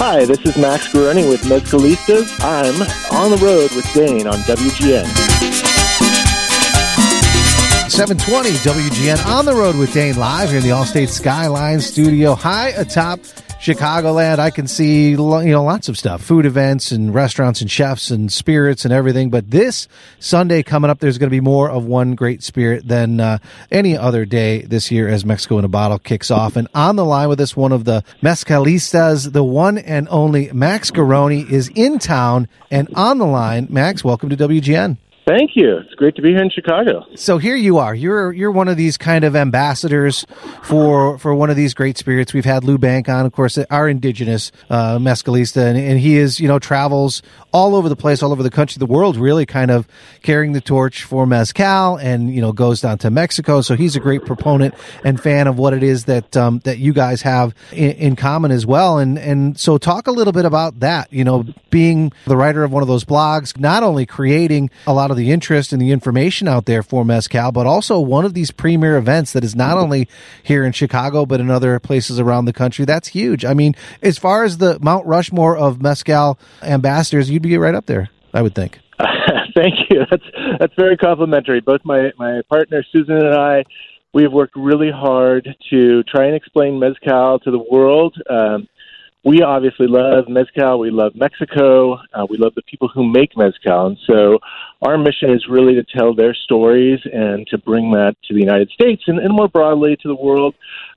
Hi, this is Max Guarani with Mezcalistas. I'm on the road with Dane on WGN. 720 WGN on the road with Dane live here in the Allstate Skyline studio high atop Chicagoland. I can see, lots of stuff, food events and restaurants and chefs and spirits and everything. But this Sunday coming up, there's going to be more of one great spirit than any other day this year as Mexico in a Bottle kicks off. And on the line with us, one of the mezcalistas, the one and only Max Guarani, is in town and on the line. Max, welcome to WGN. Thank you. It's great to be here in Chicago. So here you are. You're one of these kind of ambassadors for one of these great spirits. We've had Lou Bank on, of course, our indigenous mezcalista, and he is, travels all over the place, all over the country, the world, really kind of carrying the torch for mezcal, and goes down to Mexico. So he's a great proponent and fan of what it is that that you guys have in common as well. And so talk a little bit about that. Being the writer of one of those blogs, not only creating a lot of the interest and the information out there for mezcal, but also one of these premier events that is not only here in Chicago, but in other places around the country. That's huge. I mean, as far as the Mount Rushmore of mezcal ambassadors, you'd be right up there, I would think. Thank you. That's very complimentary. Both my partner, Susan, and I, we have worked really hard to try and explain mezcal to the world. We obviously love mezcal. We love Mexico. We love the people who make mezcal. And so our mission is really to tell their stories and to bring that to the United States and more broadly to the world.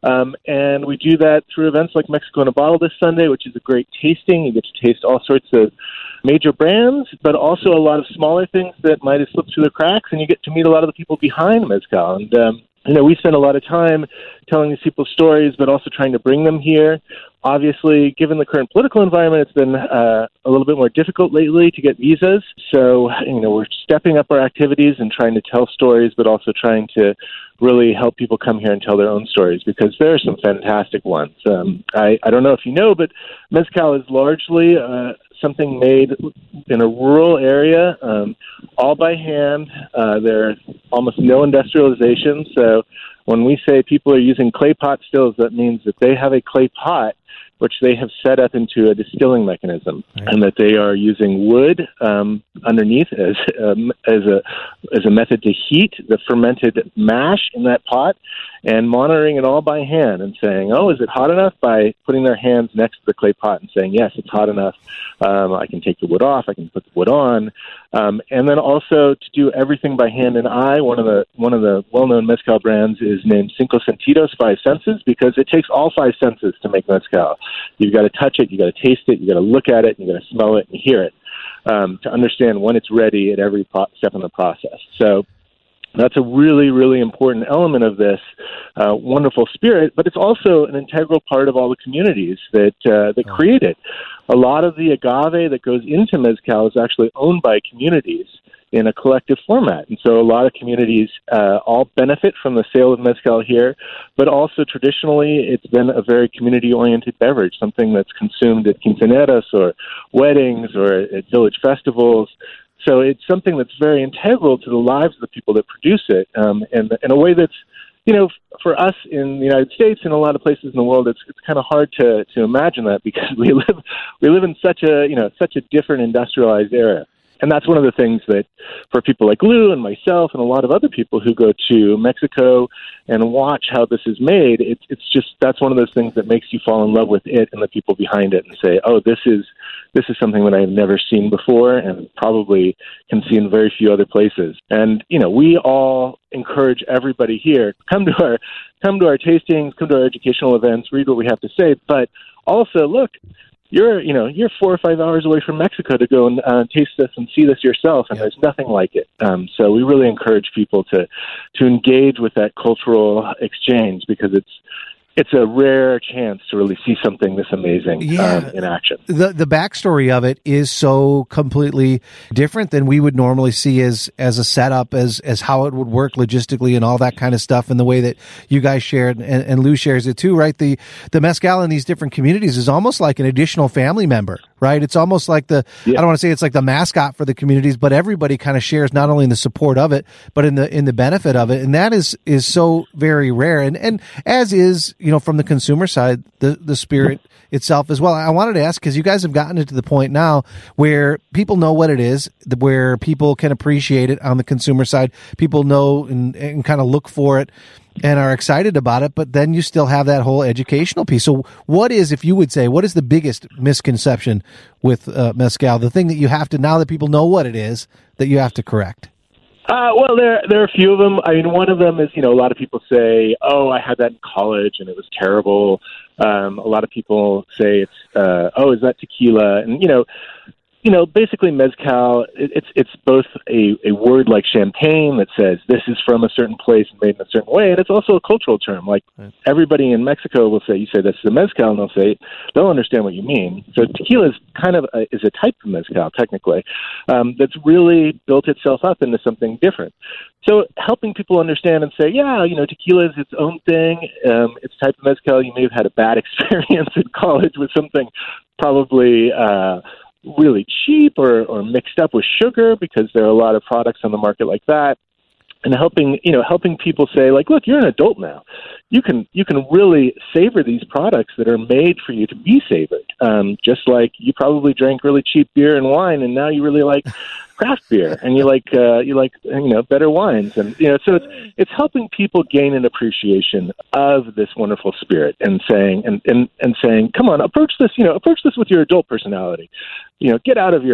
And we do that through events like Mexico in a Bottle this Sunday, which is a great tasting. You get to taste all sorts of major brands, but also a lot of smaller things that might have slipped through the cracks, and you get to meet a lot of the people behind mezcal. And we spend a lot of time telling these people's stories, but also trying to bring them here. Obviously, given the current political environment, it's been a little bit more difficult lately to get visas. So, we're stepping up our activities and trying to tell stories, but also trying to really help people come here and tell their own stories, because there are some fantastic ones. I don't know if you know, but mezcal is largely something made in a rural area, all by hand. There's almost no industrialization. So when we say people are using clay pot stills, that means that they have a clay pot which they have set up into a distilling mechanism, right, and that they are using wood underneath as a method to heat the fermented mash in that pot, and monitoring it all by hand and saying, oh, is it hot enough, by putting their hands next to the clay pot and saying, yes, it's hot enough. I can take the wood off. I can put the wood on. And then also to do everything by hand and eye. One of the well-known mezcal brands is named Cinco Sentidos, 5 senses, because it takes all 5 senses to make mezcal. You've got to touch it, you've got to taste it, you've got to look at it, you've got to smell it and hear it to understand when it's ready at every step in the process. So that's a really, really important element of this wonderful spirit, but it's also an integral part of all the communities that create it. A lot of the agave that goes into mezcal is actually owned by communities in a collective format. And so a lot of communities all benefit from the sale of mezcal here, but also traditionally it's been a very community-oriented beverage, something that's consumed at quinceañeras or weddings or at village festivals. So it's something that's very integral to the lives of the people that produce it, and in a way that's, for us in the United States and a lot of places in the world, it's kind of hard to imagine that, because we live in such a different industrialized era. And that's one of the things that, for people like Lou and myself and a lot of other people who go to Mexico and watch how this is made, that's one of those things that makes you fall in love with it and the people behind it and say, oh, this is something that I've never seen before and probably can see in very few other places. And, we all encourage everybody here, come to our tastings, come to our educational events, read what we have to say, but also look, you're 4 or 5 hours away from Mexico to go and taste this and see this yourself, and there's nothing like it. So we really encourage people to engage with that cultural exchange, because it's a rare chance to really see something this amazing in action. The backstory of it is so completely different than we would normally see as a setup, as how it would work logistically and all that kind of stuff, and the way that you guys shared and Lou shares it too, right? The mezcal in these different communities is almost like an additional family member, right? It's almost like I don't want to say it's like the mascot for the communities, but everybody kind of shares not only in the support of it, but in the benefit of it. And that is so very rare. And as is, from the consumer side, the spirit itself as well. I wanted to ask, because you guys have gotten it to the point now where people know what it is, where people can appreciate it on the consumer side. People know and kind of look for it and are excited about it, but then you still have that whole educational piece. So what is the biggest misconception with mezcal, the thing that you have to, now that people know what it is, that you have to correct? Well, there are a few of them. I mean, one of them is, a lot of people say, oh, I had that in college and it was terrible. A lot of people say it's, oh, is that tequila? And, basically mezcal, it's both a word like champagne that says this is from a certain place and made in a certain way, and it's also a cultural term. Like everybody in Mexico will say, you say this is a mezcal, and they'll understand what you mean. So tequila is kind of is a type of mezcal, technically, that's really built itself up into something different. So helping people understand and say, yeah, tequila is its own thing. It's a type of mezcal. You may have had a bad experience in college with something probably really cheap or mixed up with sugar, because there are a lot of products on the market like that. And helping people say, like, look, you're an adult now. You can really savor these products that are made for you to be savored. Just like you probably drank really cheap beer and wine, and now you really like craft beer, and you like better wines, and so it's helping people gain an appreciation of this wonderful spirit, and saying saying, come on, approach this with your adult personality. Get out of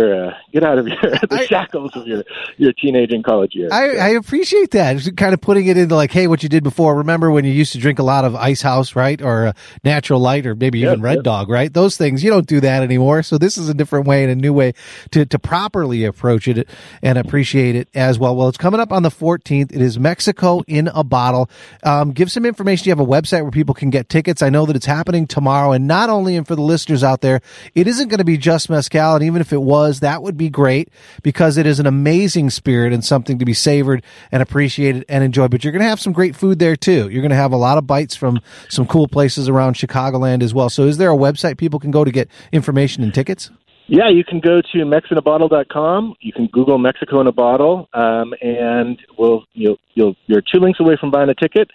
the shackles of your teenage and college years. I appreciate that. Just kind of putting it into like, hey, what you did before. Remember when you used to drink a lot of Ice House, right? Or Natural Light, or maybe even Red Dog, right? Those things, you don't do that anymore. So this is a different way and a new way to properly approach it and appreciate it as well. Well, it's coming up on the 14th. It is Mexico in a Bottle. Give some information. You have a website where people can get tickets. I know that it's happening tomorrow, and not only, and for the listeners out there, it isn't going to be just mezcal. And even if it was, that would be great, because it is an amazing spirit and something to be savored and appreciated and enjoyed. But you're going to have some great food there too. You're going to have a lot of bites from some cool places around Chicagoland as well. So is there a website people can go to get information and tickets? Yeah, you can go to mexinabottle.com. You can Google Mexico in a Bottle, and you're 2 links away from buying a ticket.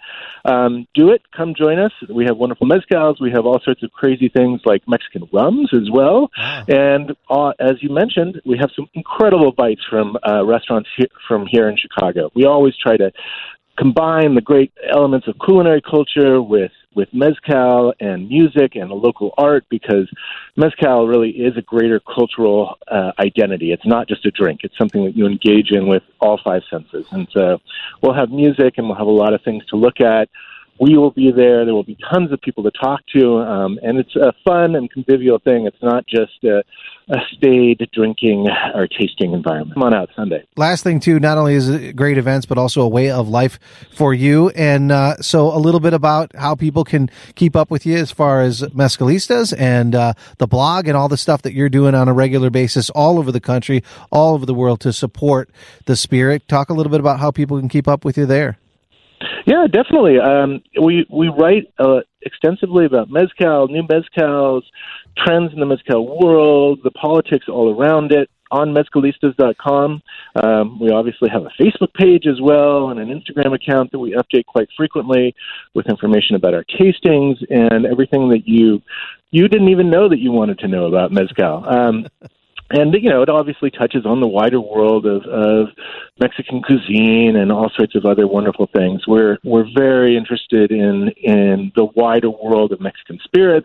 Do it. Come join us. We have wonderful mezcals. We have all sorts of crazy things like Mexican rums as well. Wow. And as you mentioned, we have some incredible bites from restaurants from here in Chicago. We always try to combine the great elements of culinary culture with mezcal and music and local art, because mezcal really is a greater cultural identity. It's not just a drink. It's something that you engage in with all five senses. And so we'll have music, and we'll have a lot of things to look at. We will be there. There will be tons of people to talk to, and it's a fun and convivial thing. It's not just a staid drinking or tasting environment. Come on out Sunday. Last thing, too, not only is it great events, but also a way of life for you. And so a little bit about how people can keep up with you as far as Mezcalistas and the blog and all the stuff that you're doing on a regular basis all over the country, all over the world to support the spirit. Talk a little bit about how people can keep up with you there. Yeah, definitely. We write extensively about mezcal, new mezcals, trends in the mezcal world, the politics all around it on mezcalistas.com. We obviously have a Facebook page as well, and an Instagram account that we update quite frequently with information about our tastings and everything that you didn't even know that you wanted to know about mezcal. And, it obviously touches on the wider world of Mexican cuisine and all sorts of other wonderful things. We're very interested in the wider world of Mexican spirits,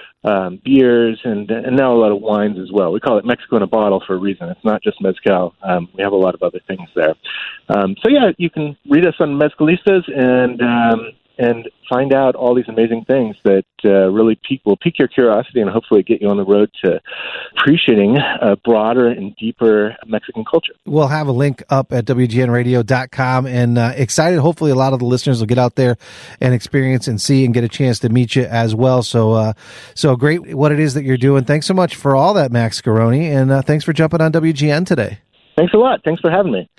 beers, and now a lot of wines as well. We call it Mexico in a Bottle for a reason. It's not just mezcal. We have a lot of other things there. So, yeah, you can read us on Mezcalistas and find out all these amazing things that really will pique your curiosity and hopefully get you on the road to appreciating a broader and deeper Mexican culture. We'll have a link up at WGNradio.com, and excited. Hopefully a lot of the listeners will get out there and experience and see and get a chance to meet you as well. So great what it is that you're doing. Thanks so much for all that, Max Scaroni, and thanks for jumping on WGN today. Thanks a lot. Thanks for having me.